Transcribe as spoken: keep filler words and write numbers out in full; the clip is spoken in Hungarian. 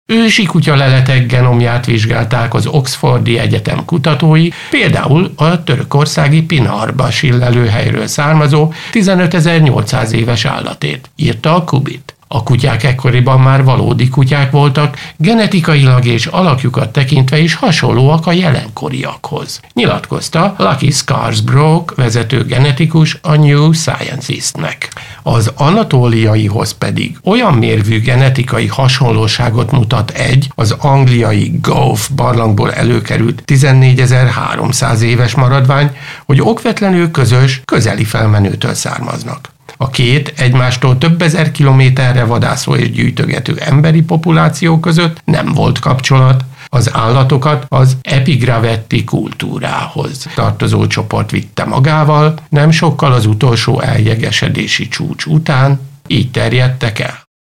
Ősi kutyaleletek genomját vizsgálták az Oxfordi Egyetem kutatói, például a törökországi Pinarbashi lelőhelyről származó tizenötezer-nyolcszáz éves állatét, írta a Kubit. A kutyák ekkoriban már valódi kutyák voltak, genetikailag és alakjukat tekintve is hasonlóak a jelenkoriakhoz, nyilatkozta Lucky Scarsbrook vezető genetikus a New Scientistnek. Az anatóliaihoz pedig olyan mérvű genetikai hasonlóságot mutat egy az angliai Gove barlangból előkerült tizennégyezer-háromszáz éves maradvány, hogy okvetlenül közös, közeli felmenőtől származnak. A két egymástól több ezer kilométerre vadászó és gyűjtögető emberi populáció között nem volt kapcsolat, az állatokat az epigravetti kultúrához tartozó csoport vitte magával, nem sokkal az utolsó eljegesedési csúcs után így terjedtek el.